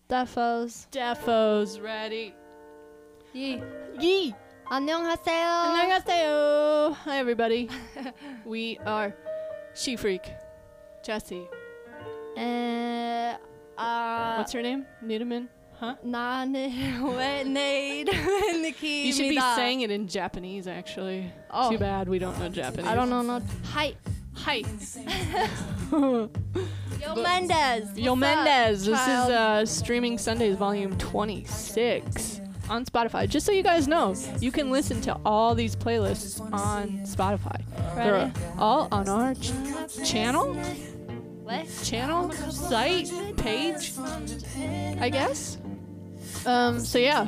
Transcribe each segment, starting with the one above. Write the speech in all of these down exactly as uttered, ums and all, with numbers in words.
Defos. Defos ready. Yee. Yee. 안녕하세요. 안녕하세요. Hi everybody. We are She Freak, Jessie. Uh, uh, What's her name? Nidaman? Huh? 나는 Nade Nikki. You should be saying it in Japanese, actually. Oh. Too bad we don't know Japanese. I don't know. No. Hi. Hi. Yo Mendez. Yo What's Mendez. up, This child? is uh, Streaming Sundays, Volume twenty-six on Spotify. Just so you guys know, you can listen to all these playlists on Spotify. Ready? They're all on our ch- channel, What? channel, site, page, I guess. Um. So yeah.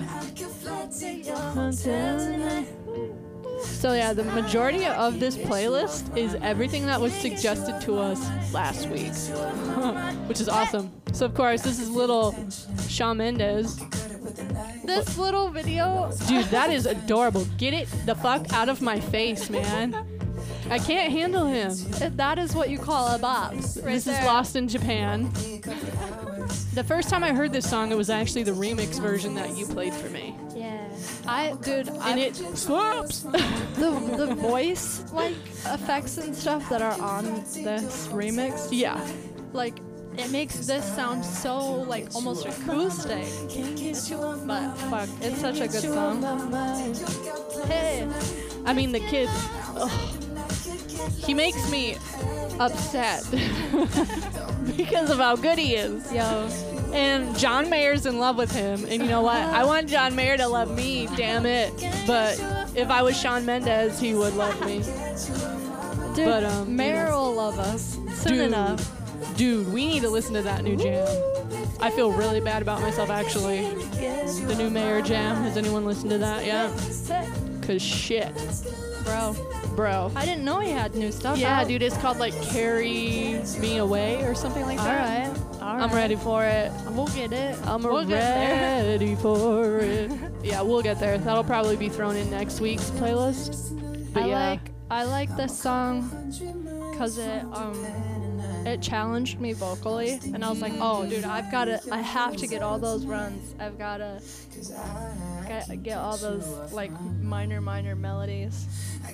So yeah, the majority of this playlist is everything that was suggested to us last week, which is awesome. So of course, this is little Shawn Mendes. This little video. Dude, that is adorable. Get it the fuck out of my face, man. I can't handle him. That is what you call a bop. Right This there. is Lost in Japan. The first time I heard this song, it was actually the remix version that you played for me. Yeah. I, dude, I, And it slaps. the the voice like effects and stuff that are on this remix, Yeah. like it makes this sound so like almost acoustic. But fuck, it's such a good song. Hey, I mean, the kid, ugh, he makes me upset because of how good he is. yo, And John Mayer's in love with him. And you know what? I want John Mayer to love me, damn it. But if I was Shawn Mendes, he would love me. dude, But, um, you Mayor know. will love us soon Dude, enough. dude, we need to listen to that new jam. I feel really bad about myself, actually. The new Mayer jam. Has anyone listened to that yet? Cause shit, Bro, bro. I didn't know he had new stuff. Yeah, out. dude, it's called like Carry Me Away or something like All that. right, all right. I'm ready for it. We'll get it. I'm we'll get there. ready for it. Yeah, we'll get there. That'll probably be thrown in next week's playlist. But I yeah. like I like this song because it um it challenged me vocally, and I was like, oh dude, I've got to I have to get all those runs. I've got to get, get all those like minor minor melodies.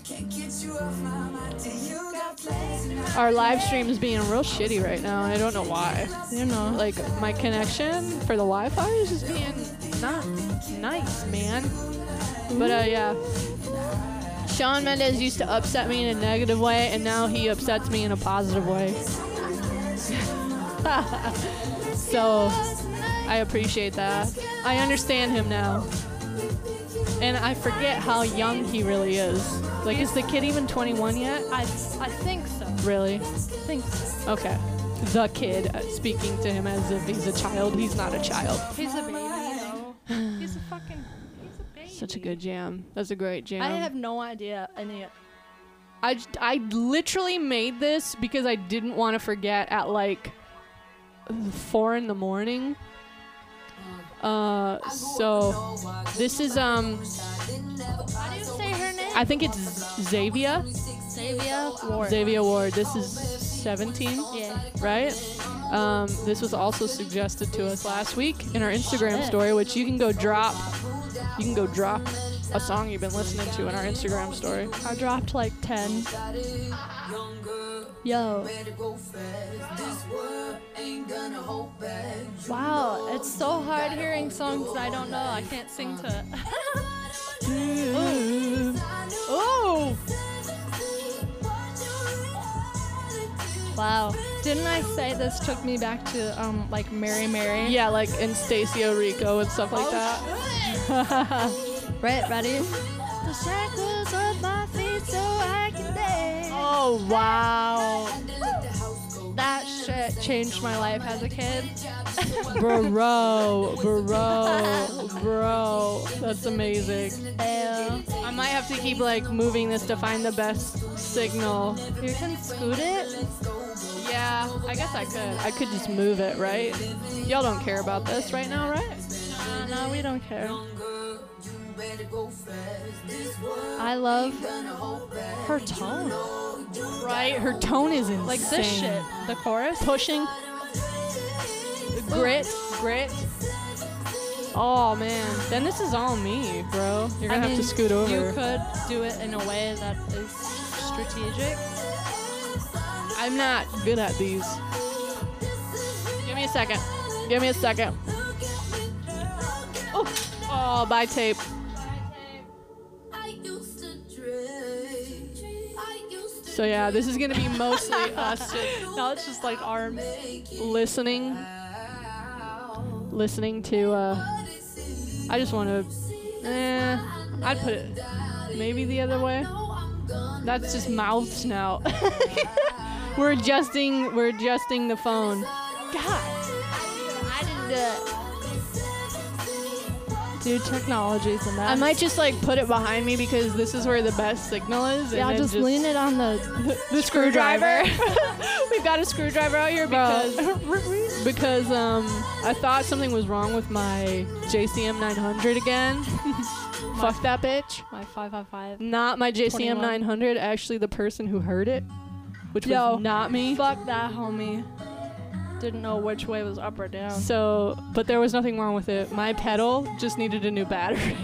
Our live stream is being real shitty right now, and I don't know why. You know, Like, my connection for the Wi-Fi is just being not nice, man. But, uh, yeah. Shawn Mendes used to upset me in a negative way, and now he upsets me in a positive way. So, I appreciate that. I understand him now. And I forget how young he really is. Like, is the kid even twenty-one yet? I I think so. Really? I think so. Okay. The kid, uh, speaking to him as if he's a child. He's not a child. He's a baby, though. He's a fucking he's a baby. Such a good jam. That's a great jam. I have no idea any. I, j- I literally made this because I didn't want to forget at like four in the morning. Uh, so this is um, How do you say her name? I think it's Xavier. Xavier Ward. Xavier Ward. This is seventeen, Yeah. right? Um, this was also suggested to us last week in our Instagram Shit. story, which you can go drop. You can go drop a song you've been listening to in our Instagram story. I dropped like ten. Yo. Wow, it's so hard hearing songs I don't know. I can't sing to it. Ooh. Oh! Wow. Didn't I say this took me back to um like Mary Mary? Yeah, like in Stacio Rico and stuff like that. Right, ready? The shackles of my feet so I can dance. Oh, wow. That shit changed my life as a kid. Bro, bro, bro. That's amazing. Yeah. I might have to keep like moving this to find the best signal. You can scoot it? Yeah, I guess I could. I could just move it, right? Y'all don't care about this right now, right? Uh, no, we don't care. I love her tone. Right? Her tone is insane. Like this shit. The chorus. Pushing. Grit. Grit. Oh man, then this is all me, bro. You're gonna I have mean, to scoot over. You could do it in a way that is strategic. I'm not good at these. Give me a second. Give me a second. Oh, oh, bye tape. So yeah, this is gonna be mostly us just Now it's just like arms. listening, listening to. Uh, I just want to. Eh, I'd put it maybe the other way. That's just mouths now. We're adjusting. We're adjusting the phone. God, I didn't do it. Dude, technology's a mess. I might just like put it behind me because this is where the best signal is. Yeah, and just, then lean it on the, the screwdriver. We've got a screwdriver out here because because um I thought something was wrong with my J C M nine hundred again. Fuck that bitch. My five five five. Not my J C M twenty-one. nine hundred. Actually, the person who heard it, which Yo, was not me. Fuck that, homie. Didn't know which way was up or down. So, but there was nothing wrong with it. My pedal just needed a new battery.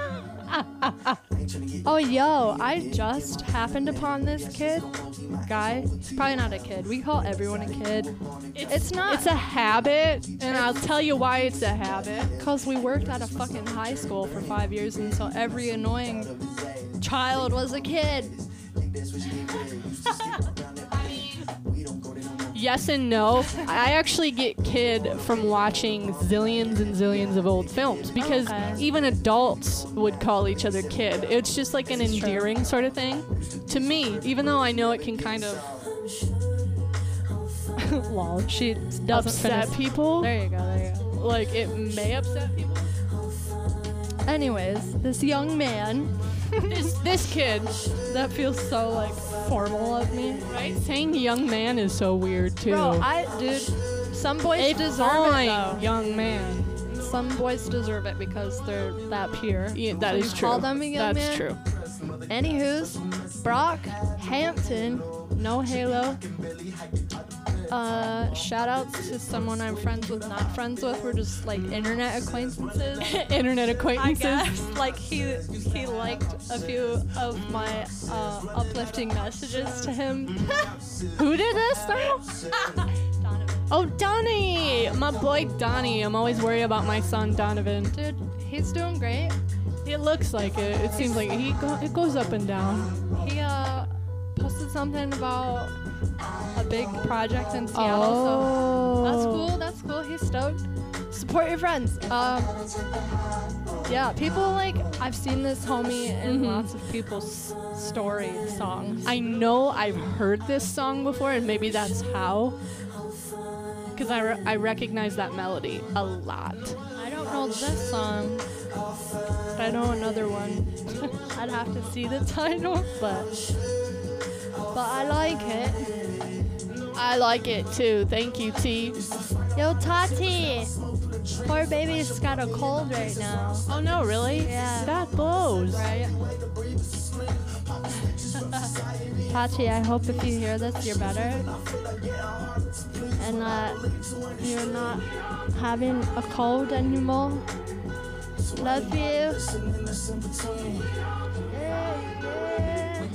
Oh, yo, I just happened upon this kid. Guy. He's probably not a kid. We call everyone a kid. It's not. It's a habit, and I'll tell you why it's a habit. Because we worked at a fucking high school for five years, and so every annoying child was a kid. Yes and no. I actually get kid from watching zillions and zillions of old films because Okay. even adults would call each other kid. It's just like an This is true. endearing sort of thing to me, even though I know it can kind of Lol. She doesn't upset finish. people. There you go, there you go. Like it may upset people. Anyways, this young man, this this kid, that feels so like formal of me. right? Saying young man is so weird too. Bro, I, dude, some boys It's deserve fine, it though. young man. Some boys deserve it because they're that pure. Yeah, that So is you true. Call them a young That's man? true. Anywho's, Brock Hampton, no Halo. Uh, shout outs to someone I'm friends with, not friends with. We're just like internet acquaintances. Internet I acquaintances. guess. Like he he liked a few of my uh, uplifting messages to him. Who did this though? Donovan. Oh, Donnie! My boy Donnie. I'm always worried about my son Donovan. Dude, he's doing great. It looks like it. It seems like he go- it goes up and down. He uh posted something about a big project in Seattle. Oh. So that's cool. That's cool. He's stoked. Support your friends. Um, yeah, people like I've seen this homie in Mhm. lots of people's story songs. I know I've heard this song before, and maybe that's how. Because I, re- I recognize that melody a lot. I don't know this song, but I know another one. I'd have to see the title, but but I like it. I like it too. Thank you, T. Yo, Tati, poor baby's got a cold right now. Oh no, really? Yeah. That blows. Right. Tati, I hope if you hear this, you're better. And that you're not having a cold anymore. Love you. Yeah, yeah.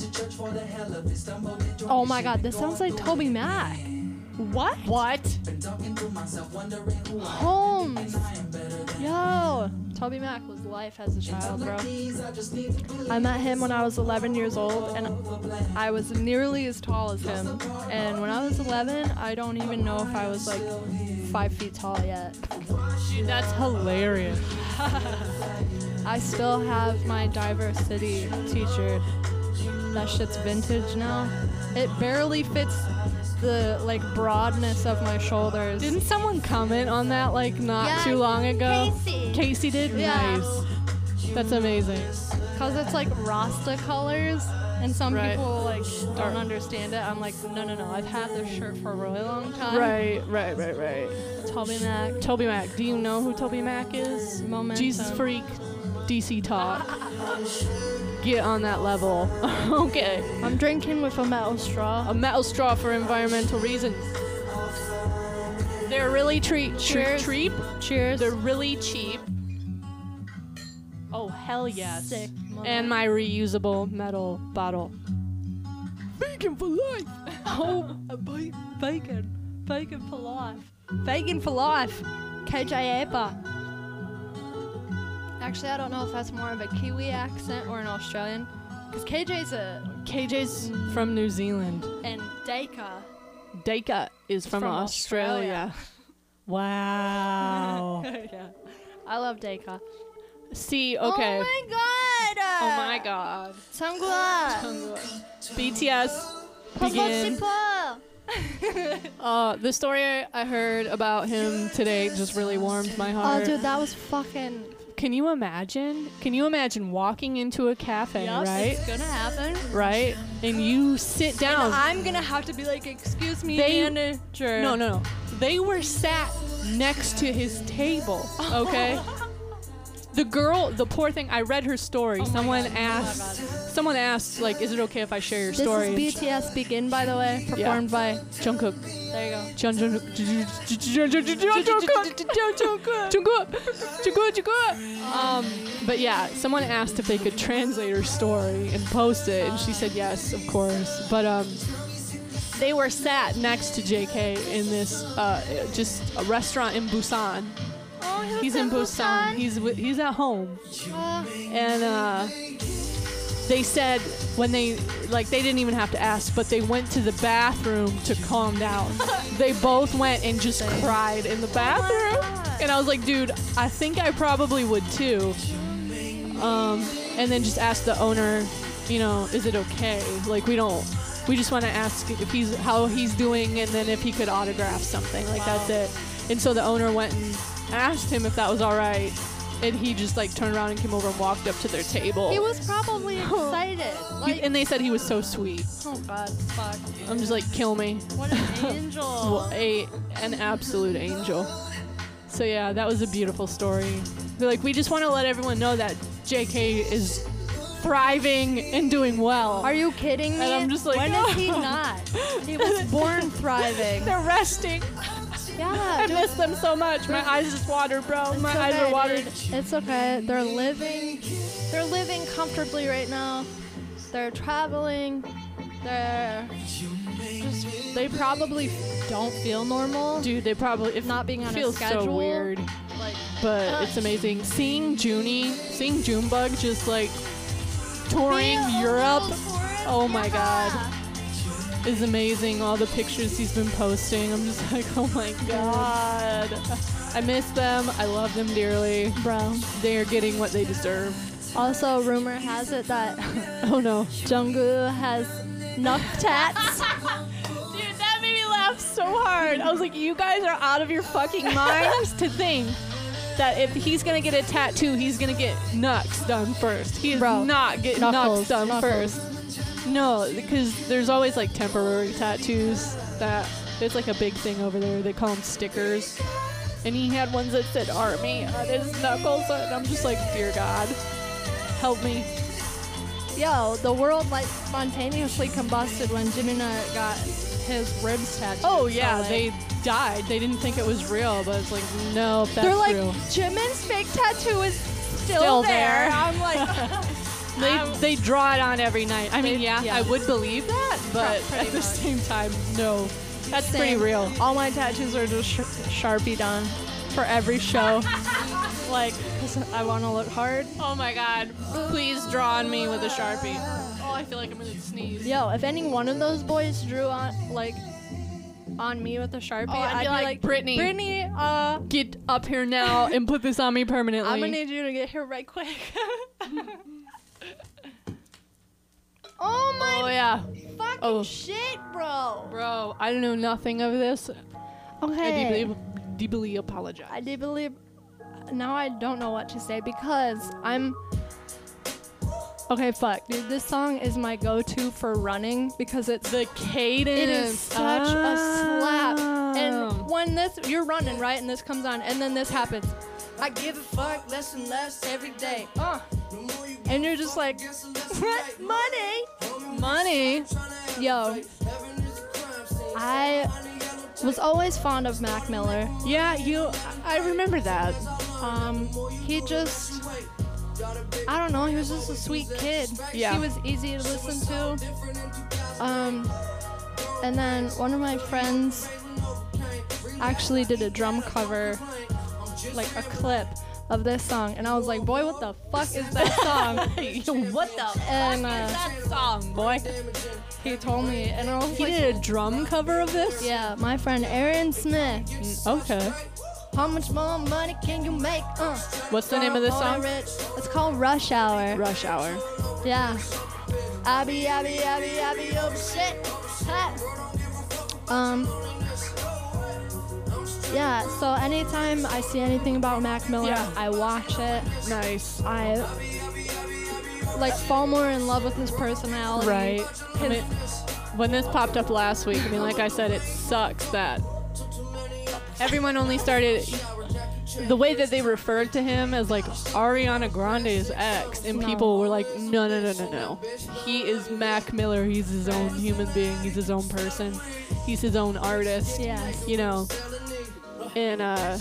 Oh my god, this sounds like Toby Mac. What? What? Holmes. Yo. Toby Mac was life as a child, bro. I met him when I was eleven years old, and I was nearly as tall as him. And when I was eleven, I don't even know if I was like five feet tall yet. Dude, that's hilarious. I still have my diversity t-shirt. That shit's vintage now. It barely fits the like broadness of my shoulders. Didn't someone comment on that like not Yeah, too long ago? Casey. Casey did? Yeah. Nice. That's amazing. Cause it's like Rasta colors, and some Right. people like don't Or- understand it. I'm like, no, no, no. I've had this shirt for a really long time. Right, right, right, right. Toby Mac, Toby Mac. Do you know who Toby Mac is? Momentum. Jesus freak, D C talk. Get on that level. Okay. I'm drinking with a metal straw. A metal straw for environmental reasons. They're really treat. Cheers. Cheap. Cheers. They're really cheap. Oh, hell yes. Sick. And my reusable metal bottle. Bacon for life. Oh, ba- bacon. Bacon for life. Bacon for life. K J Apa. Actually, I don't know if that's more of a Kiwi accent or an Australian. Because K J's a... K J's from New Zealand. And Deka. Deka is from, From Australia. Australia. Wow. Yeah. I love Deka. See, okay. Oh my god! Oh my god. Sangua. B T S begin. Uh, the story I heard about him today just really warmed my Oh, heart. dude, that was fucking... Can you imagine? Can you imagine walking into a cafe, Yup, right? it's gonna happen. Right? And you sit down. And I'm gonna have to be like, excuse me, They- manager. No, no, no. They were sat next to his table, okay? The girl, the poor thing, I read her story. Oh my someone God. asked, Oh my God. someone asked, like, is it okay if I share your This story? is B T S Begin, by the way, performed by... Jungkook. There you go. Jun- Jun- Jungkook. Jungkook. Jungkook. Jungkook. Um, but yeah, someone asked if they could translate her story and post it, and she said yes, of course. But um, they were sat next to J K in this uh, just a restaurant in Busan. Oh, he He's in Busan. He's wi- he's at home, Uh, and uh, they said when they like they didn't even have to ask, but they went to the bathroom to calm down. They both went and just cried in the bathroom, God. and I was like, dude, I think I probably would too. Um, and then just asked the owner, you know, is it okay? Like we don't. We just want to ask if he's how he's doing, and then if he could autograph something. Like Wow. that's it. And so the owner went and asked him if that was all right, and he just like turned around and came over and walked up to their table. he was probably excited. He- Like, and they said he was so sweet. oh God, fuck. I'm just like, kill me. What an angel. Well, a an absolute angel. So yeah, that was a beautiful story. They're like, we just want to let everyone know that J K is thriving and doing well. Are you kidding me? And I'm just like, when is he not? He was born thriving. They're resting. Yeah, I dude. miss them so much. My eyes just watered, bro. It's My okay, eyes are watered. dude. It's okay. They're living. They're living comfortably right now. They're traveling. They're just. They probably don't feel normal. Dude, they probably it Not being on a feels schedule. so weird, Like, but uh, it's amazing. Seeing Junie, seeing Junebug just like touring be a Europe. little tourist, Oh my yeah. God. Is amazing. All the pictures he's been posting. I'm just like, oh my God. I miss them. I love them dearly. Bro. They are getting what they deserve. Also, rumor has it that Oh no. Jungkook has knuck tats. Dude, that made me laugh so hard. I was like, you guys are out of your fucking minds to think that if he's gonna get a tattoo, he's gonna get knucks done first. He is Bro, not getting knuckles, knucks done knuckles. first. No, because there's always like temporary tattoos that it's like a big thing over there. They call them stickers. And he had ones that said Army on his knuckles, and I'm just like, dear God, help me. Yo, the world like spontaneously combusted when Jimina got his ribs tattooed. Oh yeah, So, like, they died. They didn't think it was real, but it's like, no, that's they're like, real. Jimin's fake tattoo is still, Still there. there. I'm like, They I'm- they draw it on every night. I mean, They- yeah, yeah. I would believe that, but pretty at the much. same time, no. That's pretty Same. real. All my tattoos are just sh- Sharpie done for every show. Like, 'cause I want to look hard. Oh my God! Please draw on me with a Sharpie. Oh, I feel like I'm gonna sneeze. Yo, if any one of those boys drew on like on me with a Sharpie, Oh, I'd I'd be be like, like, Brittany. Brittany, uh, Get up here now and put this on me permanently. I'm gonna need you to get here right quick. oh my Oh yeah, fucking Oh. shit, bro. bro. I know nothing of this. I Okay. deeply, deeply apologize. I do believe. Now I don't know what to say because I'm. Okay, fuck, dude. This song is my go-to for running because it's The cadence. it is such a slap. Oh. And when this you're running right, and this comes on, and then this happens. I give a fuck less and less every day. Uh. And you're just like, money, money. yo. I was always fond of Mac Miller. Yeah, you. I remember that. Um, he just I don't know, he was just a sweet kid. Yeah. He was easy to listen to. Um, and then one of my friends actually did a drum cover, like a clip of this song, and I was like, boy, what the fuck is that song? What the And, fuck uh, is that song, boy? He told me, and I was He like, did a drum cover of this? yeah, my friend Aaron Smith. Okay. How much more money can you make? Uh, What's the name of this song? It's called Rush Hour. Rush Hour. Yeah. Abby, Abby, Abby, Abby, oh shit. Ha. Um. Yeah. So anytime I see anything about Mac Miller, Yeah. I watch it. Nice. I like fall more in love with his personality. Right. I mean, when this popped up last week, I mean, like I said, it sucks that everyone only started the way that they referred to him as like Ariana Grande's ex, and No. people were like, no, no, no, no, no. He is Mac Miller. He's his own human being. He's his own person. He's his own artist. Yes. You know, and uh,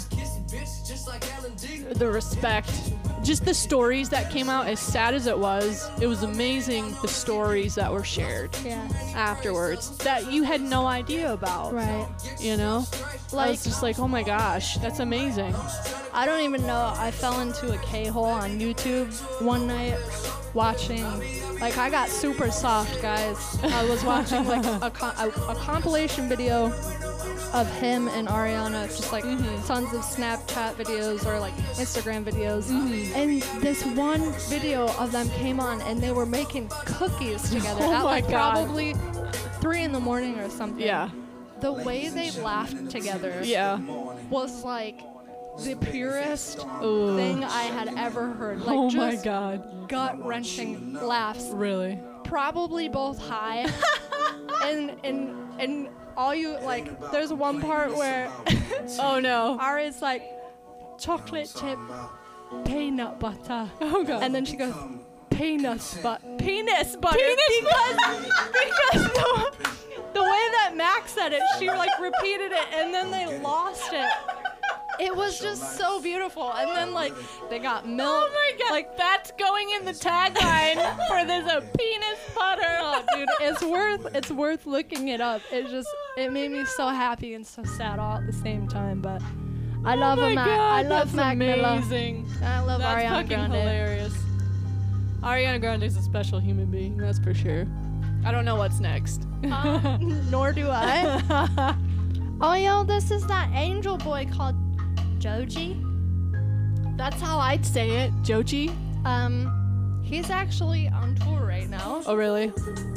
the respect. Just the stories that came out, as sad as it was, it was amazing the stories that were shared Yes. afterwards that you had no idea about. Right. You know? Like, Like- it's just like, oh my gosh, that's amazing. I don't even know. I fell into a K-hole on YouTube one night watching, like, I got super soft, guys. I was watching, like, a, co- a, a compilation video of him and Ariana, just, like, Mhm. tons of Snapchat videos or, like, Instagram videos. Mhm. And this one video of them came on, and they were making cookies together Oh at, my like, God. probably three in the morning or something. Yeah. The way they laughed together Yeah. was, like, the purest Ooh. thing I had ever heard. Like, Oh just my god. gut-wrenching laughs. Really? Probably both high. and and and all you, like, there's one part where Oh no. Ari's like, chocolate chip peanut butter. Oh god. And then she goes, penis but penis butter. Penis because because the, the way that Max said it, she like repeated it and then they lost it. It was just so beautiful. And then like they got milk. Oh my god. Like, that's going in the tagline for this a penis butter. oh, dude, it's worth it's worth looking it up. It just it made me so happy and so sad all at the same time. But I love oh my him. god, I love that's Mac Miller. amazing. And I love That's Ariana fucking Grande. hilarious. Ariana Grande's a special human being, that's for sure. I don't know what's next. Uh, nor do I. Oh, yo, this is that angel boy called Joji. That's how I'd say it. Joji? Um, he's actually on tour right now, Oh, really?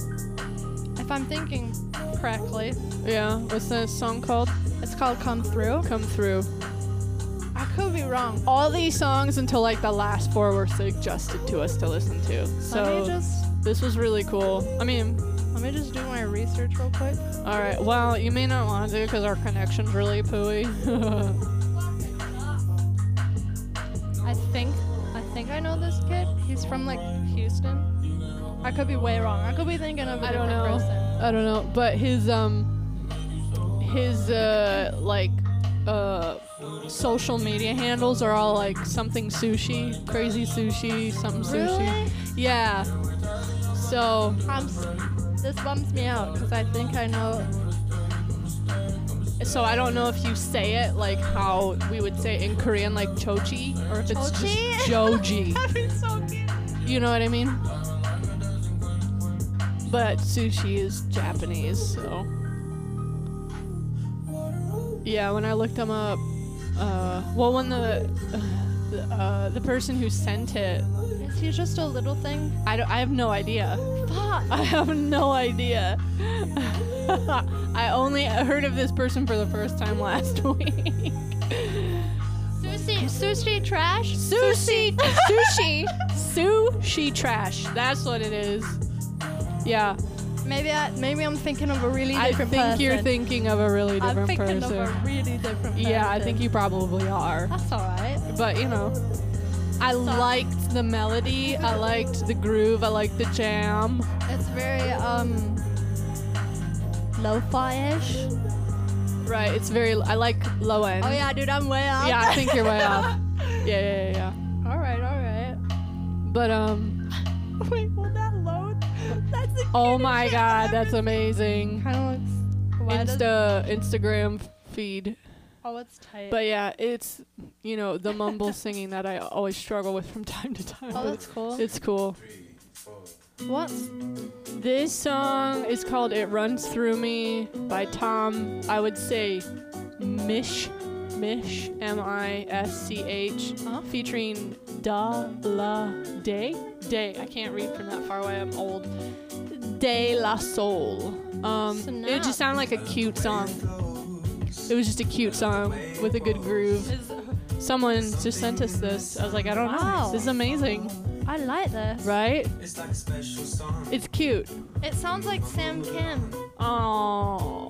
if I'm thinking correctly. Yeah. What's that song called? It's called Come Through. Come Through. I could be wrong. All these songs until like the last four were suggested to us to listen to. Let So me just this was really cool. I mean, let me just do my research real quick. all right. Well, you may not want to because our connection's really pooey. I think I think I know this kid. He's from like Houston. I could be way wrong. I could be thinking of a I don't different know. person. I don't know, but his um his uh like uh social media handles are all like something sushi, crazy sushi, something sushi. Really? Yeah. So I'm s- this bums me out because I think I know. so I don't know if you say it like how we would say it in Korean, like chochi, or if it's Chochi? just joji. That'd be so cute. You know what I mean? But sushi is Japanese, so yeah. When I looked them up, uh, well, when the uh, the, uh, the person who sent it, Is he just a little thing? I don't, I have no idea. Fuck. I have no idea. I only heard of this person for the first time last week. Sushi, sushi trash. Sushi, sushi, sushi trash. That's what it is. Yeah, Maybe I, maybe I'm thinking of a really I different think person. you're thinking of a really different I'm thinking person. of a really different person. Yeah, I think you probably are. That's alright. But you know, I liked the melody. I liked the groove. I liked the jam. It's very um lo-fi-ish. Right. It's very. I like low end. Oh yeah, dude, I'm way off. Yeah, I think you're way off. Yeah, yeah, yeah. yeah. All right, all right. But um, Wait, will that load? That's the oh my god, that's amazing. kind of looks. Why does- Insta Instagram feed. Oh, it's tight. But yeah, it's, you know, the mumble singing that I always struggle with from time to time. oh, but that's cool. it's cool. What? This song is called It Runs Through Me by Tom, I would say, Mish, Mish, M I S C H, Huh? featuring Da La Day. Day, I can't read from that far away, I'm old. De La Soul. Um, Snap. it just sounded like a cute song. It was just a cute song with a good groove. Is, Someone just sent us this. I was like, I don't Wow. know. This is amazing, I like this. right? It's cute. It sounds like Sam Kim. Oh,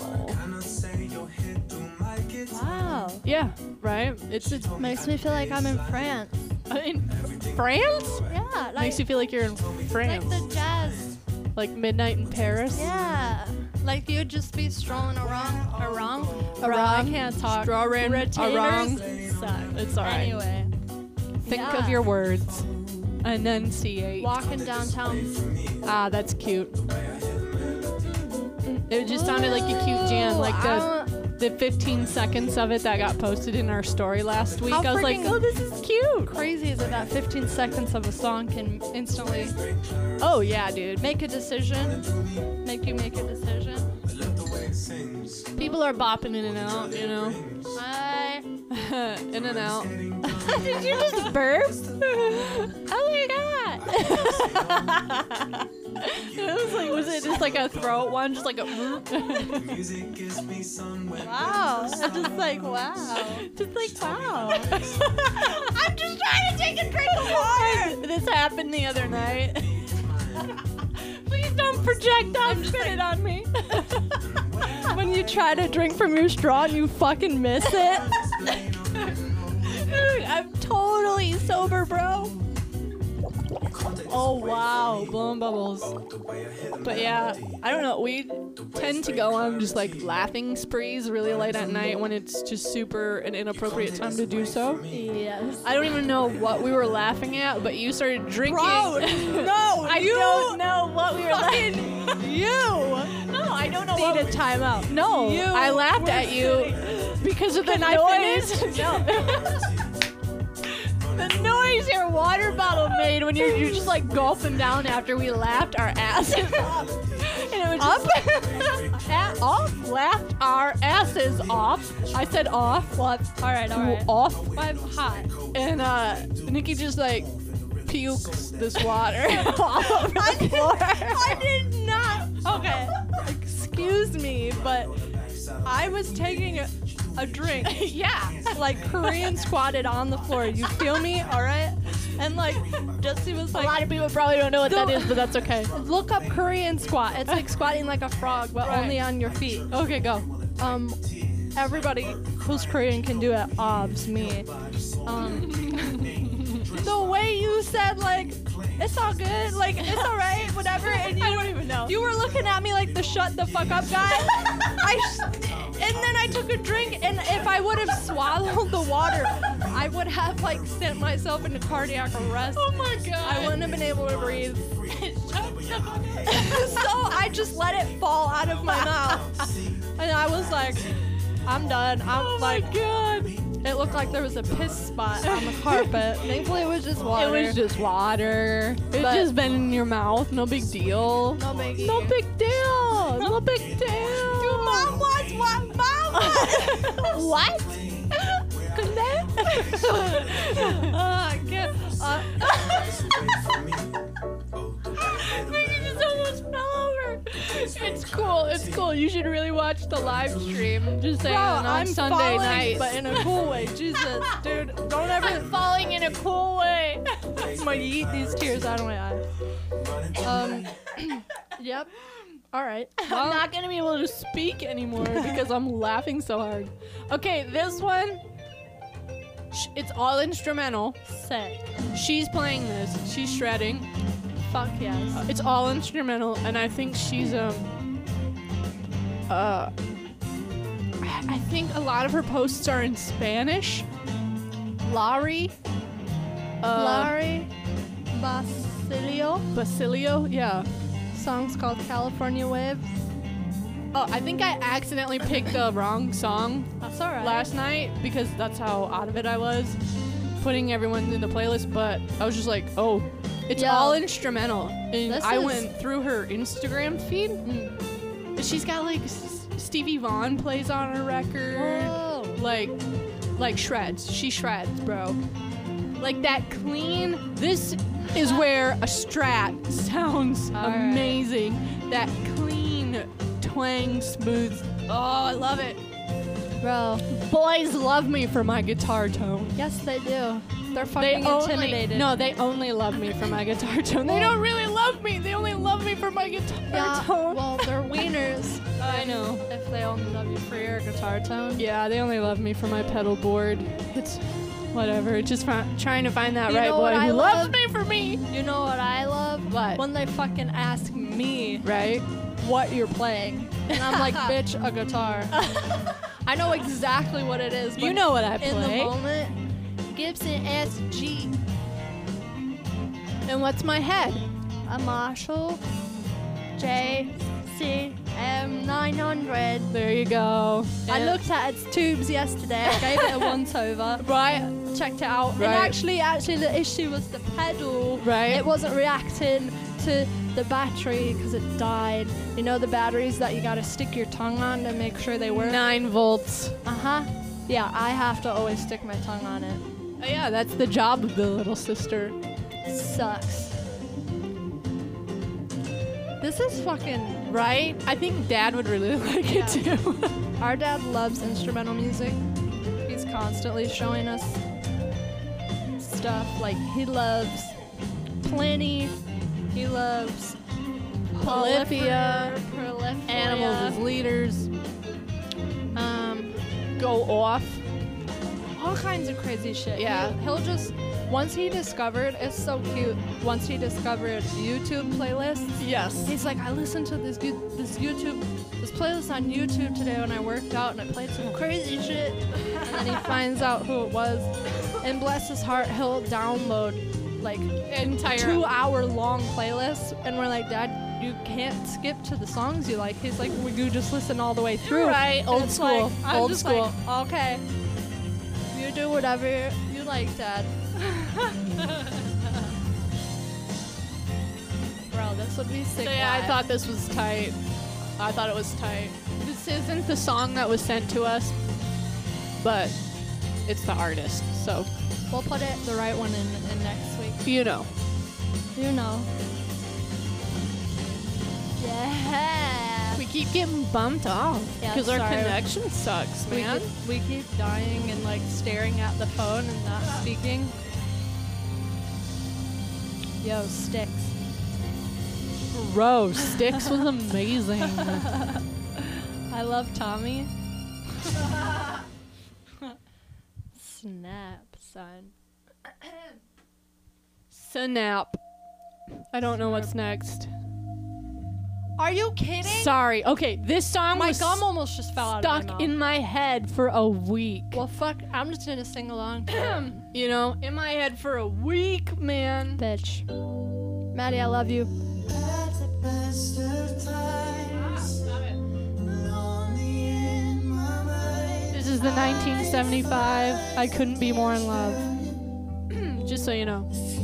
Wow. yeah, right. It's it's Makes me feel like I'm in France. in France. Yeah, like, Makes you feel like you're in like France, the jazz. like Midnight in Paris. Yeah. Like you'd just be strolling around, around, Around. I can't talk. Strawberry, Retainers around. suck. It's alright. Anyway, Think yeah. of your words. Enunciate. walking downtown. Ah, that's cute. It just sounded like a cute jam, like Ooh, the I the fifteen seconds of it that got posted in our story last week. How I was like, freaking- oh, this is cute. crazy is it that fifteen seconds of a song can instantly Oh yeah, dude. make a decision, make you make a decision. People are bopping in and out, you know. I In and out. did you just burp? Oh my god. It was like, was it just like a throat one, just like a Wow, I'm just like wow. just like wow. I'm just trying to take a drink of water. This happened the other night. Please don't project that spit it on me. When you try to drink from your straw and you fucking miss it. Dude, I'm totally sober, bro. Oh wow, blowing bubbles. But yeah, I don't know. We tend to go on just like laughing sprees really late at night when it's just super an inappropriate time to do so. Yes. I don't even know what we were laughing at, but you started drinking. Bro, no, I you don't know what we were laughing. You No, I don't know need what. a timeout. No, You I laughed were at you because of the Can I noise. finish? No. The noise your water bottle made when you're, you're just like gulping down after we laughed our asses off. And it was just At, off, laughed our asses off. I said off. What? All right, all right. Off. I'm hot. And uh, Nikki just like pukes this water all over the floor. I did not. Okay, excuse me, but I was taking a, a drink, Yeah. like Korean squatted on the floor. You feel me? All right. And like, Jesse was A like, lot of people probably don't know what that is, but that's okay. look up Korean squat. It's like squatting like a frog, but Right. only on your feet. Okay, go. Um, everybody who's Korean can do it. Obs me. Um, the way you said like, it's all good, like it's all right, whatever, and you I don't even know. you were looking at me like the shut the fuck up guy. I sh- and then I took a drink, and if I would have swallowed the water, I would have like sent myself into cardiac arrest. Oh my god. I wouldn't have been able to breathe. So I just let it fall out of my mouth, and I was like, I'm done. I'm Oh like, my god. it looked like there was a piss spot on the carpet. Thankfully, it was just water. It was just water. It's But- just been in your mouth. No big deal. no biggie. No big deal. No big deal. Your mom wants what? Mom wants. What? uh, I can't. Uh, Nikki just almost fell over. It's cool. It's cool. You should really watch the live stream. Just saying bro, on I'm Sunday falling, night. but in a cool way. Jesus, dude, don't ever. I'm falling in a cool way. I'm gonna eat these tears out of my eyes. Um. Yep. All right. I'm not gonna be able to speak anymore because I'm laughing so hard. Okay, this one, sh- it's all instrumental. Sick. She's playing this. She's shredding. Fuck yes. It's all instrumental, and I think she's um. Uh. I I think a lot of her posts are in Spanish. Laurie. Uh, Larry. Basilio. Basilio, yeah. Song's called California Wave. Oh, I think I accidentally picked the wrong song That's alright. last night because that's how out of it I was, putting everyone in the playlist. But I was just like, oh, it's Yo. all instrumental. And This I is- went through her Instagram feed, Mm. and she's got like S- Stevie Vaughan plays on her record, Whoa. like, like shreds. She shreds, bro. Like that clean. This is where a Strat sounds All right. amazing. That clean twang, smooth. Oh, I love it. Bro. Boys love me for my guitar tone. Yes, they do. They're They fucking only, intimidated. no, they only love me for my guitar tone. They don't really love me. They only love me for my guitar Yeah, tone. well, they're wieners. I know. If they only love you for your guitar tone. Yeah, they only love me for my pedal board. It's whatever. Just fi- trying to find that You right know boy what I who love? loves me for me. You know what I love? What? When they fucking ask me Right? what you're playing. And I'm like, bitch, a guitar. I know exactly what it is. You but know what I in the play. moment, Gibson S G. And what's my head? A Marshall J C M nine hundred. There you go. I And- looked at its tubes yesterday. I gave it a once over. Right. Checked it out. Right. And actually, actually, the issue was the pedal. Right. It wasn't reacting to the battery because it died. You know the batteries that you gotta stick your tongue on to make sure they work? Nine volts. Uh huh. Yeah, I have to always stick my tongue on it. Oh, yeah, that's the job of the little sister. Sucks. This is fucking. Right? I think Dad would really like it Yeah. too. Our dad loves instrumental music. He's constantly showing us stuff. Like, he loves Plenty. He loves Polyphia, Polyphia. Animals as leaders. Um, go off. All kinds of crazy shit. Yeah. He'll, he'll just, once he discovered, it's so cute. Once he discovered YouTube playlists, Yes. he's like, I listened to this you- this YouTube, this playlist on YouTube today when I worked out and I played some crazy shit. And then he finds out who it was. And bless his heart, he'll download like Entire two hour long playlists. And we're like, Dad, you can't skip to the songs you like. He's like, well, you just listen all the way through. Right, And old it's school, like- I'm old just school. like, okay. You do whatever you like, Dad. Bro, this would be sick. So yeah, I live. thought this was tight. I thought it was tight. This isn't the song that was sent to us, but it's the artist. So we'll put it the right one in, in next week. you know. You know. Yeah. We keep getting bumped off Yeah, because our sorry. connection sucks, We man. keep, we keep dying and like staring at the phone and not speaking. Yo, Sticks. Bro, Sticks was amazing. I love Tommy. Snap, son. Snap. I don't know what's next. Are you kidding? Sorry. Okay, this song My was gum almost just fell out of my stuck mouth. in my head for a week. Well, fuck. I'm just gonna sing along. You know, in my head for a week, man. Bitch. Maddie, I love you. This is the nineteen seventy-five I Couldn't Be More in Love. Just so you know.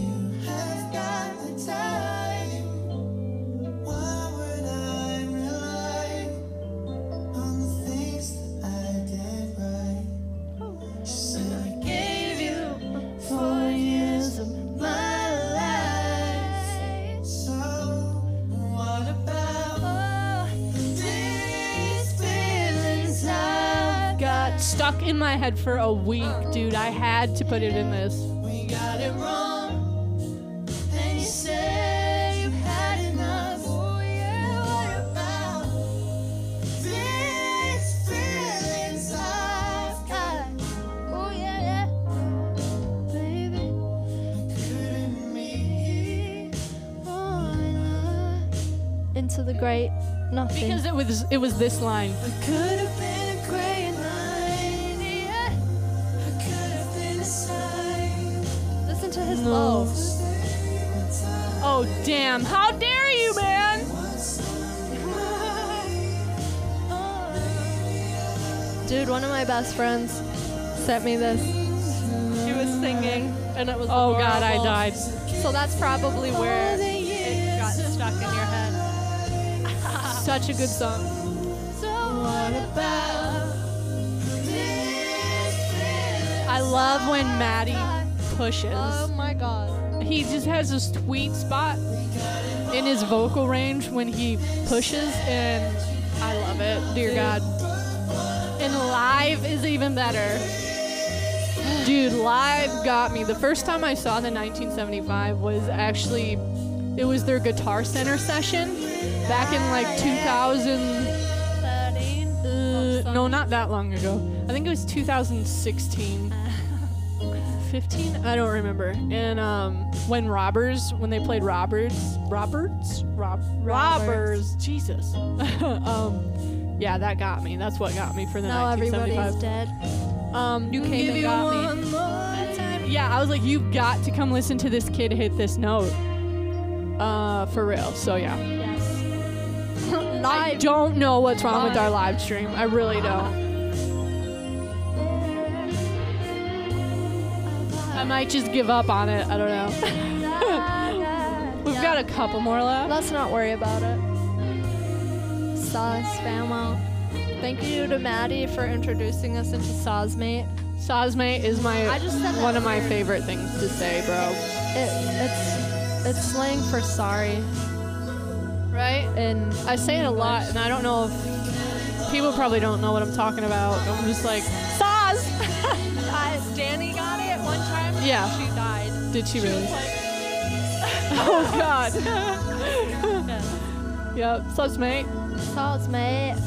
Gave you four years of my life. So what about these feelings I've got? Stuck in my head for a week, dude. I had to put it in this. We got it wrong. And you say you had enough. Oh yeah, what about these feelings I've got? Oh yeah, yeah, baby. Couldn't be all in love. Into the great nothing. Because it was it was this line. Could have been a great night, yeah. I could have been a sign. Listen to his low. Oh, damn. How dare you, man? Dude, one of my best friends sent me this. She was singing, and it was Oh, God, I adorable. died. So that's probably where it got stuck in your head. Such a good song. So what about I love when Maddie pushes. Oh my god. He just has a sweet spot in his vocal range when he pushes, and I love it. Dear God. And live is even better. Dude, live got me. The first time I saw the nineteen seventy-five was actually, it was their Guitar Center session back in like two thousand. Uh, no, not that long ago. I think it was two thousand sixteen. fifteen? I don't remember. And um, when Robbers, when they played Roberts, Roberts? Rob, Robbers. Jesus. um, yeah, that got me. That's what got me for the Now nineteen everybody's seventy-five. dead. Um, You give came and you got me. one more time. Yeah, I was like, you've got to come listen to this kid hit this note. Uh, for real. So yeah. Yes. I Live. don't know what's wrong with Live. our live stream. I really don't. I might just give up on it. I don't know. We've Yeah. got a couple more left. Let's not worry about it. Sauce Famo. Thank you to Maddie for introducing us into Sawsmate. Sawsmate is my I just said that one of my weird. favorite things to say, bro. It, it's it's slang for sorry. Right? And I say it a lot, and I don't know if people probably don't know what I'm talking about. I'm just like, Saws! I, Danny got it one time. Yeah. She died. Did she She really? was like, Oh, God. yeah. Yep, Sawsmate. Sawsmate.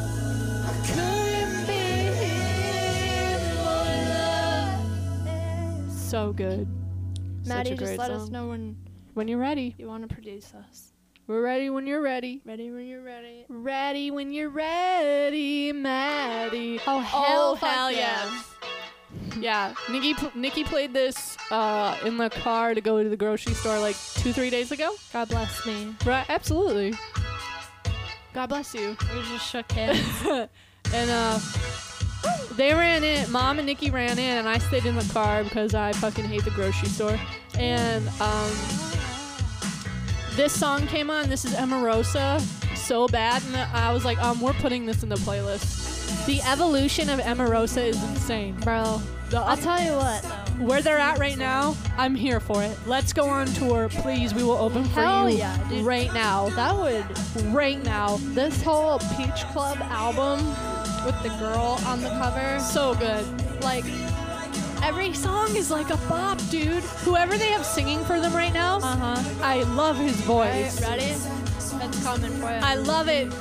So good. Maddie, Such a just great let us song. know when When you're ready. you want to produce us. We're ready when you're ready. Ready when you're ready. Ready when you're ready, Maddie. Oh, hell, hell fuck yes. Yeah, Nikki pl- Nikki played this uh, in the car to go to the grocery store like two, three days ago. God bless me. Right, absolutely. God bless you. We just shook hands. And uh, they ran in. Mom and Nikki ran in, and I stayed in the car because I fucking hate the grocery store. And um, this song came on. This is Emarosa, So Bad, and I was like, um, we're putting this in the playlist. The evolution of Emarosa is insane, Bro, The- I'll tell you what, though. Where they're at right now, I'm here for it. Let's go on tour, please. We will open for Hell you yeah, dude. right now. That would, Right now. this whole Peach Club album with the girl on the cover, So good. like, every song is like a bop, dude. Whoever they have singing for them right now, Uh-huh. I love his Right, voice. ready? It's coming for you. I love it.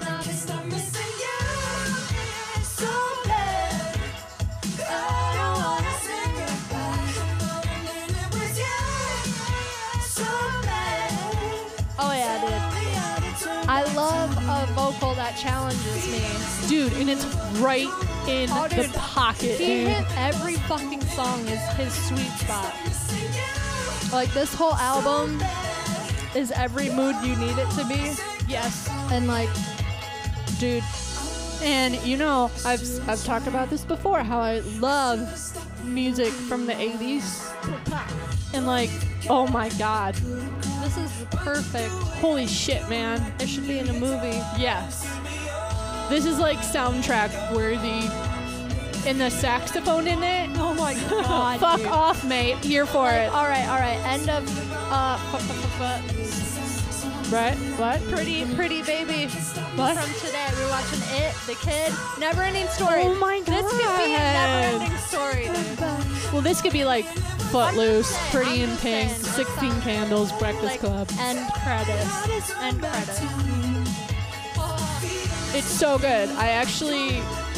Oh yeah, dude. I love a vocal that challenges me. Dude, and it's right in Oh, the dude. pocket, He dude. hit every fucking song is his sweet spot. Like this whole album is every mood you need it to be. Yes. And like, dude, And you know, I've I've talked about this before, how I love music from the eighties. And like, oh my god. this is perfect. Holy shit, man. It should be in a movie. Yes. This is like soundtrack worthy. And the saxophone in it. Oh my god. Fuck dude. off, mate. Here for Like, it. all right, all right. End of uh, f- f- f- f- Right? What? pretty, pretty baby. What? From today, we're watching It, The Kid, Never Ending Story. Oh my This could be a God. never ending story, dude. Well, this could be like Footloose, saying, Pretty I'm in just Pink, saying, this sixteen sounds Candles, Breakfast Like Club. end credits. End credits. It's so good. I actually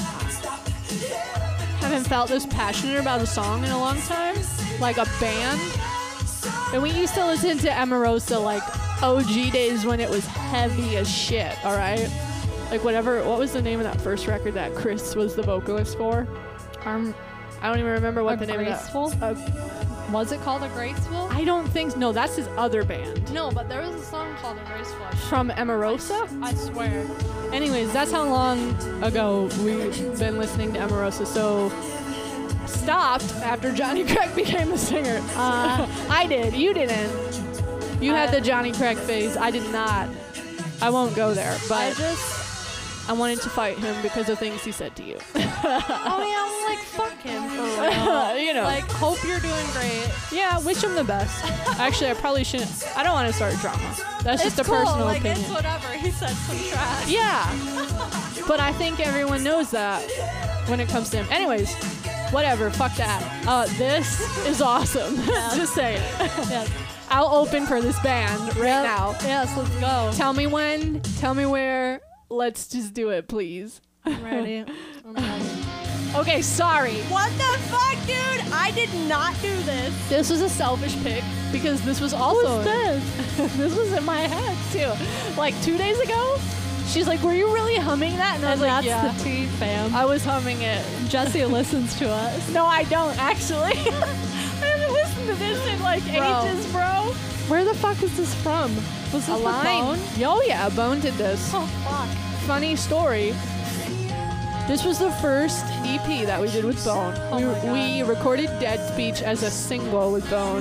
haven't felt this passionate about a song in a long time, like a band. And we used to listen to Emarosa like O G days when it was heavy as shit, all right? Like whatever, what was the name of that first record that Chris was the vocalist for? Um, I don't even remember what the name Graceful? of that. Uh, Was it called A Graceful? I don't think. No, that's his other band. No, but there was a song called A Graceful. From Emarosa? I swear. Anyways, that's how long ago we've been listening to Emarosa. So stopped after Johnny Craig became the singer. Uh, I did. You didn't. You had I- the Johnny Craig phase. I did not. I won't go there. But I just. I wanted to fight him because of things he said to you. Oh yeah, I'm like fuck him for real. You know. Like, hope you're doing great. Yeah, wish him the best. Actually, I probably shouldn't. I don't want to start drama. That's just It's a cool. personal like, opinion. It's whatever. He said some trash. Yeah. But I think everyone knows that when it comes to him. Anyways, whatever. Fuck that. Uh, this is awesome. Just say it. Yes. I'll open for this band right now. Yes, let's go. Tell me when. Tell me where. Let's just do it, please. I'm ready. I'm ready. Okay, sorry. What the fuck, dude? I did not do this. This was a selfish pick because this was also. Who's this? This was in my head too. Like two days ago, she's like, "Were you really humming that?" And I was And like, that's "Yeah." the T, fam. I was humming it. Jesse listens to us. No, I don't actually. I haven't listened to this in like Bro. ages, bro. Where the fuck is this from? Was this A the line. phone? Oh yeah, Bone did this. Oh fuck. Funny story. This was the first E P that we did with Bone. Oh we, my God. we recorded Dead Speech as a single with Bone.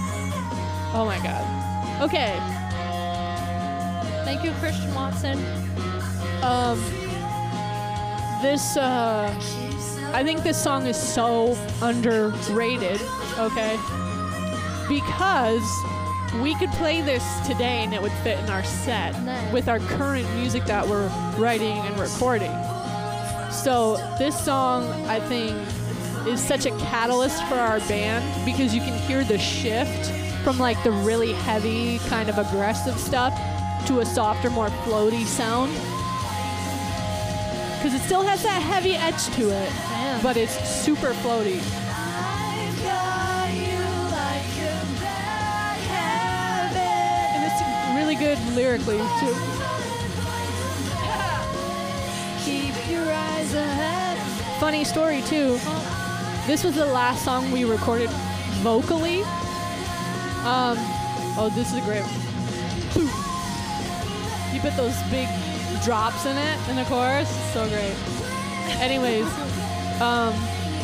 Oh my god. Okay. Thank you, Christian Watson. Um. This uh. I think this song is so underrated. Okay. Because we could play this today and it would fit in our set Nice. with our current music that we're writing and recording. So this song, I think, is such a catalyst for our band because you can hear the shift from like the really heavy, kind of aggressive stuff to a softer, more floaty sound. Because it still has that heavy edge to it, Damn. but it's super floaty. And it's really good lyrically too. Keep your eyes ahead. Funny story too. This was the last song we recorded vocally. Um, oh, this is a great one. You put those big drops in it in the chorus. It's so great. Anyways, um,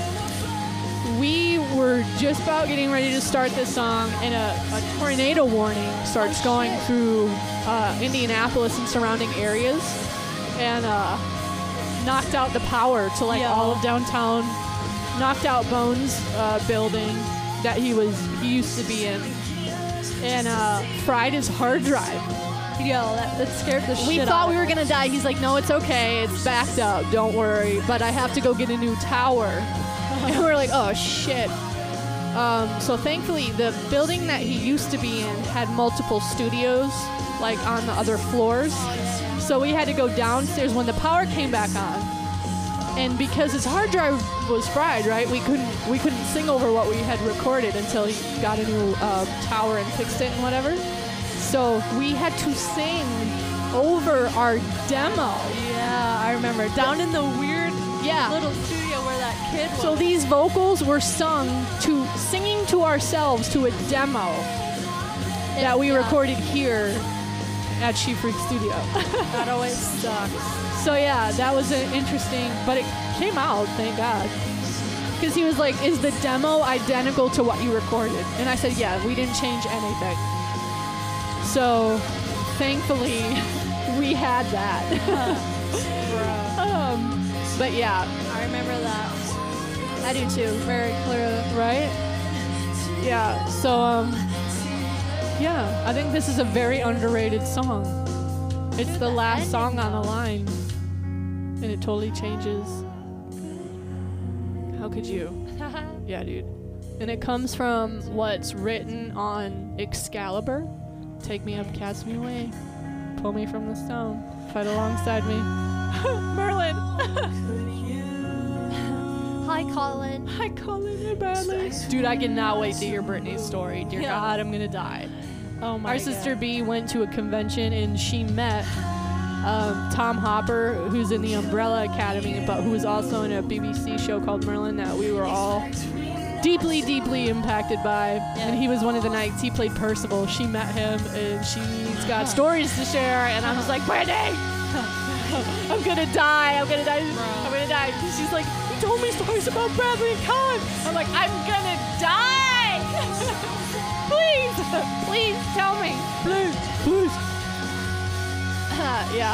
we were just about getting ready to start this song, and a, a tornado warning starts Oh, going shit. through uh, Indianapolis and surrounding areas, and uh, knocked out the power to like Yo. all of downtown. Knocked out Bones' uh, building that he was he used to be in, and uh, fried his hard drive. Yo, that, that scared the We shit thought out we of were gonna die. He's like, no, it's okay. It's backed up. Don't worry. But I have to go get a new tower. And we're like, oh shit. Um, so thankfully, the building that he used to be in had multiple studios, like on the other floors. So we had to go downstairs when the power came back on. And because his hard drive was fried, right, we couldn't we couldn't sing over what we had recorded until he got a new uh, tower and fixed it and whatever. So we had to sing over our demo. Yeah, I remember. Down in the weird Yeah. little studio where that kid was. So these vocals were sung to singing to ourselves to a demo that we yeah. recorded here at She Freak Studio. That always sucks. So yeah, that was an interesting, but it came out, thank God. Because he was like, is the demo identical to what you recorded? And I said, yeah, we didn't change anything. So thankfully, we had that. um, but yeah, I remember that. I do too, very clearly. right? Yeah, so um, yeah, I think this is a very underrated song. It's the last song on the line, and it totally changes. How could you? Yeah, dude. And it comes from what's written on Excalibur. Take me up, cast me away. Pull me from the stone. Fight alongside me. Merlin! Hi, Colin. Hi, Colin, you're badly. Dude, I cannot wait to hear Brittany's story. Dear Yeah. God, I'm gonna die. Oh my Our God. sister B went to a convention and she met um, Tom Hopper, who's in the Umbrella Academy, but who was also in a B B C show called Merlin that we were all deeply, deeply impacted by. And he was one of the knights. He played Percival. She met him, and she's got stories to share. And I was like, Brandy, I'm gonna die. I'm gonna die. I'm gonna die. She's like, he told me stories about Bradley and Colin. I'm like, I'm gonna die. Please, please tell me. Please, please. Yeah.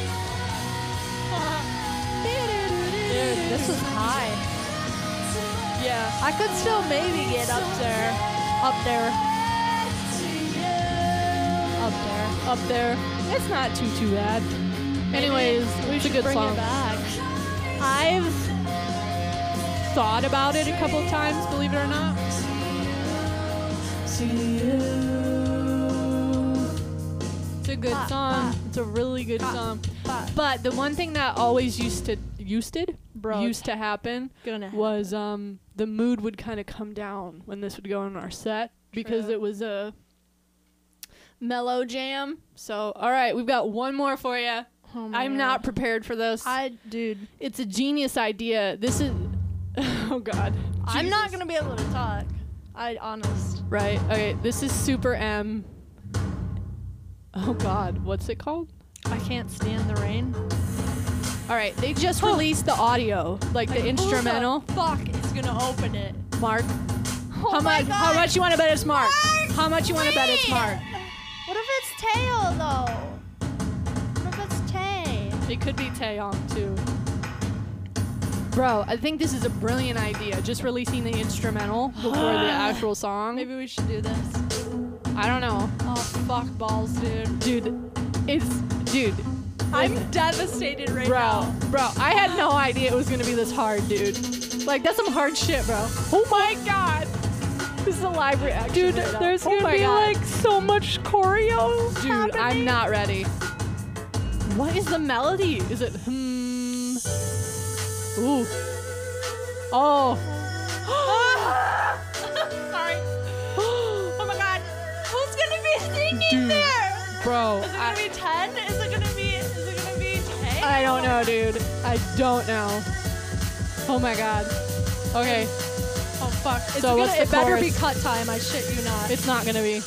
Dude, this was high. Yeah. I could still maybe get up there. Up there. Up there. Up there. It's not too, too bad. Anyways, we it's a should good bring song. it back. I've thought about it a couple of times, believe it or not. It's a good Ba, song. ba. It's a really good Ba, song. ba. But the one thing that always used to used to Bro, used to happen Gonna was um the mood would kind of come down when this would go in our set because True. it was a mellow jam. So all right, we've got one more for you. Oh my I'm God. not prepared for this. I, dude. It's a genius idea. This is oh god. I'm not Jesus. gonna be able to talk. I honest. Right. Okay, this is Super M. Oh god, what's it called? I can't stand the rain. All right, they just released the audio, like, the Like, instrumental. Who the fuck is gonna open it? Mark, Oh how my much? God. How much you want to bet it's Mark? Mark, How much you want to bet it's wait. Mark? What if it's Tail though? What if it's Tay? It could be Taeyong too. Bro, I think this is a brilliant idea. Just releasing the instrumental before the actual song. Maybe we should do this. I don't know, Oh fuck balls, dude. dude. It's dude. I'm like, devastated right bro, now. bro. I had no idea it was gonna be this hard, dude. Like that's some hard shit, bro. Oh my god. This is a live reaction. Dude, right now. there's oh gonna my be god. like so much choreo. Dude, I'm happening. not ready. What is the melody? Is it hmm? Ooh. Oh. Sorry. Oh my god. Who's gonna be singing Dude, there? Bro. Is it I, gonna be ten? Is it gonna be? Is it gonna be Tay? I don't know, dude. I don't know. Oh my god. Okay. Oh fuck. It's So gonna, what's the it better be chorus? cut time. I shit you not. It's not gonna be.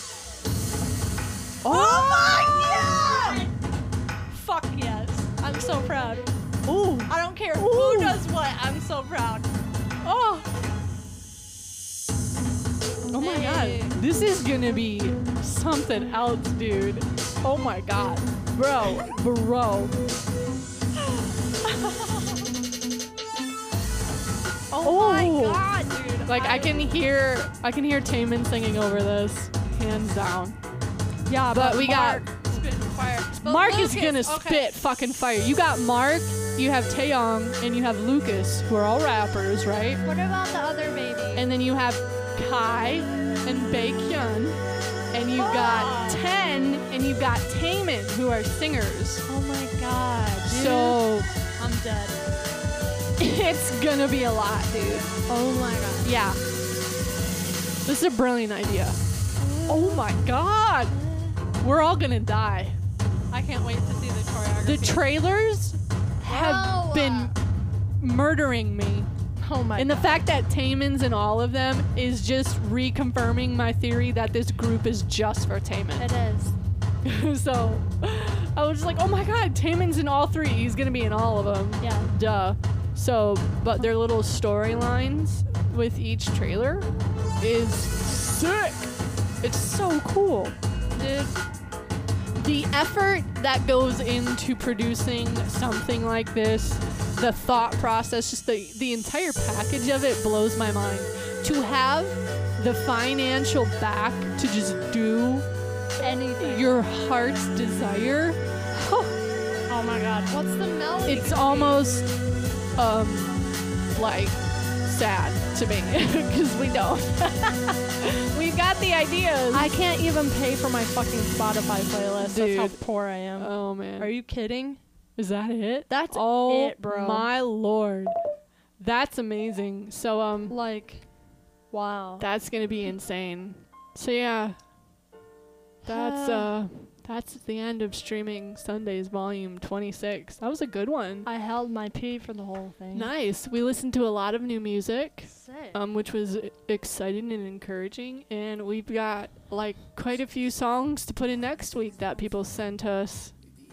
oh my god! Fuck yes. I'm so proud. Ooh. I don't care Ooh. who does what. I'm so proud. Oh. Oh my Hey. god. This is gonna be something else, dude. Oh my god. Bro. Bro. Oh, my Oh. god, dude. Like I can hear I can hear Taemin singing over this, hands down. Yeah, but but, we Mark got- spitting fire. But Mark is Lucas, gonna okay. spit fucking fire. You got Mark, you have Taeyong, and you have Lucas, who are all rappers, right? What about the other baby? And then you have Kai and Baekhyun, and you've got Ah. Ten, and you've got Taemin, who are singers. oh my god, dude. So I'm dead. it's gonna be a lot, dude. Oh my god. Yeah. This is a brilliant idea. Oh my god. We're all gonna die. I can't wait to see the choreography. The trailers have Wow. been murdering me. oh my And god. the fact that Taemin's in all of them is just reconfirming my theory that this group is just for Taemin. It is. So I was just like, oh my god, Taemin's in all three. He's gonna be in all of them. Yeah. Duh. So, but their little storylines with each trailer is sick. It's so cool. Dude. The effort that goes into producing something like this, the thought process, just the, the entire package of it blows my mind. To have the financial back to just do Anything. your heart's desire, oh my god. What's the melody? it's gonna be? almost um like sad to me because we don't. We've got the ideas. I can't even pay for my fucking Spotify playlist. Dude. That's how poor I am. oh man, Are you kidding? is that it? That's oh it, bro. my lord, that's amazing. So um, Like, wow. that's gonna be insane. So yeah, that's uh, that's the end of Streaming Sundays Volume twenty-six. That was a good one. I held my pee for the whole thing. Nice. We listened to a lot of new music, Sick. um, which was e- exciting and encouraging. And we've got like quite a few songs to put in next week that people sent us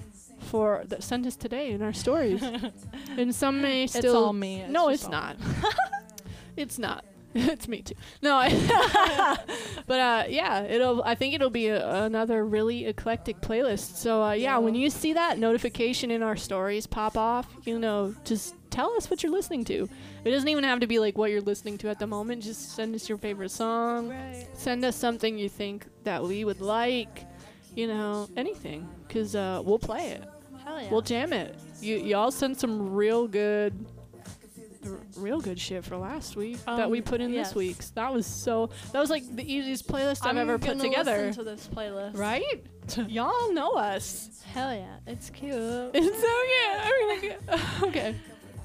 for that sent us today in our stories. And some may still. It's all me. no, just it's all not. It's not. It's me too. No, I but uh, yeah, it'll. I think it'll be a, another really eclectic playlist. So uh, yeah, Yeah. when you see that notification in our stories pop off, you know, just tell us what you're listening to. It doesn't even have to be like what you're listening to at the moment. Just send us your favorite song. Right. Send us something you think that we would like. You know, anything, cause uh, we'll play it. Hell yeah. We'll jam it. You y'all sent some real good. r- Real good shit for last week that we Um, put in yes. this week's. That was so. That was like the easiest playlist I've I'm ever put gonna together. Listen to this playlist. Right? Y'all know us. Hell yeah, it's cute. It's so good. I mean, like, okay.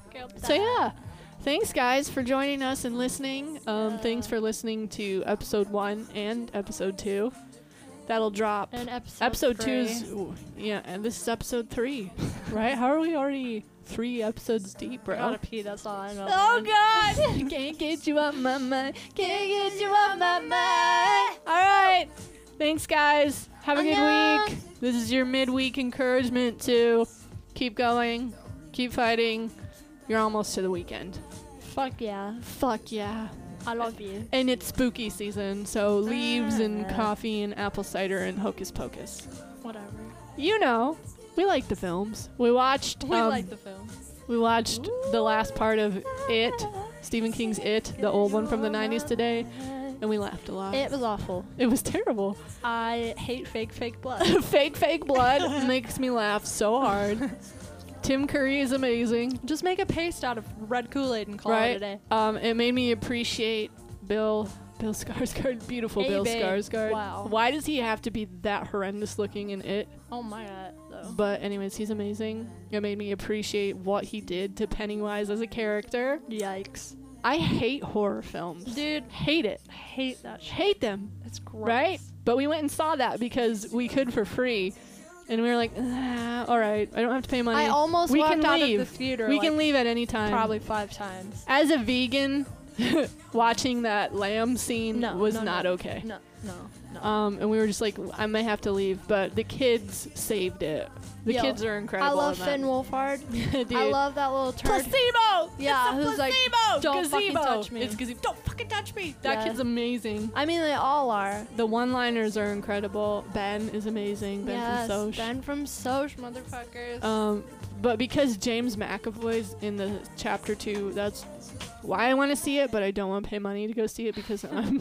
So yeah, thanks guys for joining us and listening. Um, Yeah. thanks for listening to episode one and episode two. That'll drop. And episode Episode two three. is ooh, yeah, and this is episode three, right? How are we already three episodes deep, I bro? gotta pee. That's all I know. Oh man. God! Can't get you out my mind. Can't get you out my mind. All right. Thanks, guys. Have a good Annyeong. week. This is your midweek encouragement to keep going, keep fighting. You're almost to the weekend. Fuck yeah. Fuck yeah. I love you. And it's spooky season, so leaves and Ah. coffee and apple cider and hocus pocus. Whatever. You know, we like the films. We watched. We um, like the film. We watched the last part of It, Stephen King's It, the old one from the nineties today, and we laughed a lot. It was awful. It was terrible. I hate fake, fake blood. Fake, fake blood makes me laugh so hard. Tim Curry is amazing. Just make a paste out of red Kool-Aid and call Right. it a day. Um, it made me appreciate Bill. Bill Skarsgård, beautiful Hey, Bill babe. Skarsgård. Wow. Why does he have to be that horrendous looking in It? Oh my god, though. But anyways, he's amazing. It made me appreciate what he did to Pennywise as a character. Yikes. I hate horror films. Dude, Hate it. I hate that shit. Hate them. It's gross. Right? But we went and saw that because we could for free. And we were like, ah, all right, I don't have to pay money. I almost we walked can out leave. of the theater we like, can leave at any time. probably five times. As a vegan, watching that lamb scene No, was no, not no. okay. No, no, no. Um, and we were just like, I may have to leave, but the kids saved it. The Yo, kids are I incredible. love in Finn that. Wolfhard. Dude. I love that little turd. Placebo. Yeah, it's a who's like, placebo. "Don't gazebo. fucking touch me." It's gazebo. Don't fucking touch me. That Yeah. kid's amazing. I mean, they all are. The one-liners are incredible. Ben is amazing. Ben yes, from Soch. Ben from Soch, motherfuckers. Um, but because James McAvoy's in the chapter two, that's why I want to see it. But I don't want to pay money to go see it because I'm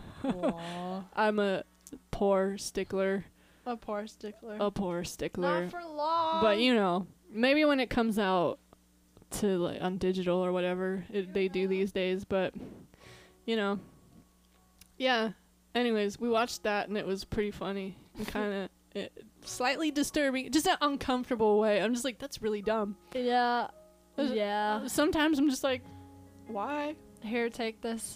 Aw. I'm a poor stickler. A poor stickler. A poor stickler. Not for long. But you know, maybe when it comes out to like on digital or whatever it, they do these days. But you know, yeah. Anyways, we watched that and it was pretty funny and kind of slightly disturbing, just an uncomfortable way. I'm just like, that's really dumb. Yeah. There's- Yeah. Sometimes I'm just like, why? Here, take this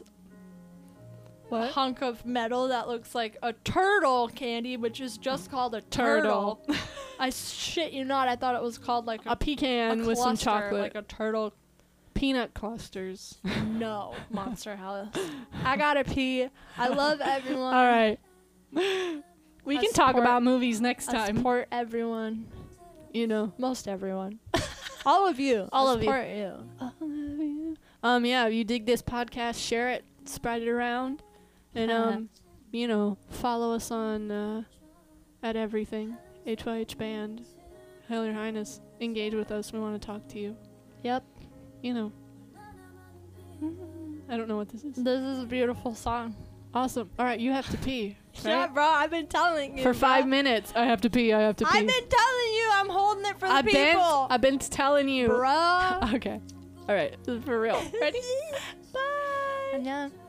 What? hunk of metal that looks like a turtle candy, which is just called a turtle. Turtle. I shit you not. I thought it was called like a, A pecan a with some cluster, chocolate. like a turtle. Peanut clusters. No, Monster House. I gotta pee. I love everyone. All right. We I can talk support- about movies next I time. support everyone. You know. Most everyone. All of you. All I of you. support you. Um, yeah, if you dig this podcast, share it, spread it around, and um, you know, follow us on uh, at everything. H Y H Band, Hail Your Highness, engage with us. We want to talk to you. Yep. You know. I don't know what this is. This is a beautiful song. Awesome. All right, you have to pee. Yeah, Right? bro. I've been telling you. For five bro. minutes, I have to pee. I have to pee. I've been telling you. I'm holding it for the I've been, people. I've been telling you. Bro. Okay. All right. This is for real. Ready? Bye. Annyeong.